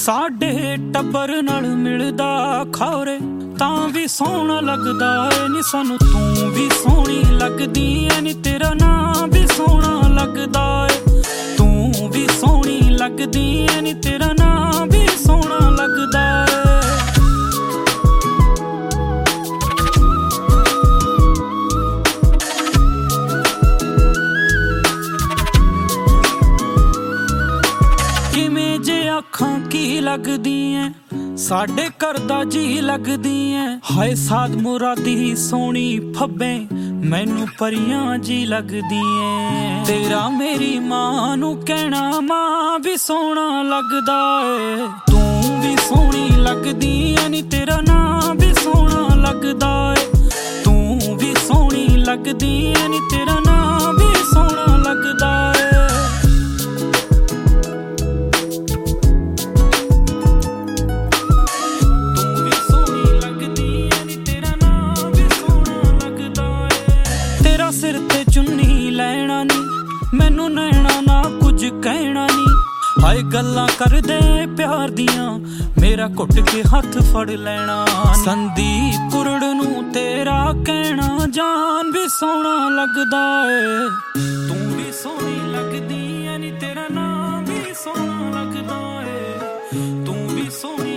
ਸਾਡੇ ਟੱਬਰ ਨਾਲ ਮਿਲਦਾ ਖੌਰੇ ਤਾਂ ਵੀ ਸੋਹਣਾ ਲੱਗਦਾ ਏ ਨੀ ਸਾਨੂੰ ਤੂੰ ਵੀ ਸੋਹਣੀ ਲੱਗਦੀ ਏ ਨੀ ਤੇਰਾ ਨਾਂ ਵੀ ਸੋਹਣਾ ਲੱਗਦਾ ਏ ਤੂੰ ਵੀ ਸੋਹਣੀ ਲੱਗਦੀ ਏ ਨੀ ਤੇਰਾ ਨਾਂ ਵੀ ਸੋਹਣਾ ਲੱਗਦਾ ਏ ਕਿਵੇਂ ਜੇ ਅੱਖਾਂ ਕੀ ਲੱਗਦੀ ਐ ਸਾਡੇ ਘਰ ਦਾ ਜੀ ਲੱਗਦੀ ਐ ਹਾਏ ਸਾਦ ਮੁਰਾਦੀ ਸੋਹਣੀ ਫੱਬੇ ਮੈਨੂੰ ਪਰੀਆਂ ਜੀ ਲੱਗਦੀ ਐ ਤੇਰਾ ਮੇਰੀ ਮਾਂ ਨੂੰ ਕਹਿਣਾ ਮਾਂ ਵੀ ਸੋਹਣਾ ਲੱਗਦਾ ਏ ਤੂੰ ਵੀ ਸੋਹਣੀ ਲੱਗਦੀ ਐ ਨੀ ਤੇਰਾ ਨਾਂ ਵੀ ਸੋਹਣਾ ਲੱਗਦਾ ਏ ਤੂੰ ਵੀ ਸੋਹਣੀ ਲੱਗਦੀ ਐ ਨੀ ਤੇਰਾ ਨਾਂ ਵੀ ਸੋਹਣਾ ਲੱਗਦਾ ਏ ਸਿਰ ਤੇ ਚੁੰਨੀ ਲੈਣਾ ਨੀ ਮੈਨੂੰ ਨੈਣਾ ਨਾ ਕੁਝ ਕਹਿਣਾ ਨੀ ਹਾਏ ਗੱਲਾਂ ਕਰਦੇ ਪਿਆਰ ਦੀਆਂ ਮੇਰਾ ਘੁੱਟ ਕੇ ਹੱਥ ਫੜ ਲੈਣਾ ਸੰਦੀਪ ਕੁਰੜ ਨੂੰ ਤੇਰਾ ਕਹਿਣਾ ਜਾਨ ਵੀ ਸੋਹਣਾ ਲੱਗਦਾ ਏ ਤੂੰ ਵੀ ਸੋਹਣੀ ਲੱਗਦੀ ਐ ਨੀ ਤੇਰਾ ਨਾਂ ਵੀ ਸੋਹਣਾ ਲੱਗਦਾ ਏ ਤੂੰ ਵੀ ਸੋਹਣੀ